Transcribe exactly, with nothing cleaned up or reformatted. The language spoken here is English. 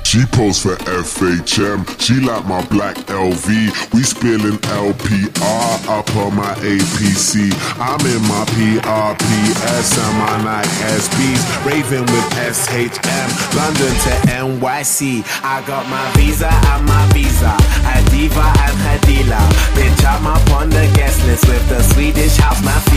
She posed for F H M, she like my black L V. We spilling L P R up on my A P C. I'm in my P R P S and my Nike S Bs, raving with S H M, London to N Y C. I got my visa and my visa, a diva and her dealer. Bitch, I'm up on the guest list with the Swedish house mafia.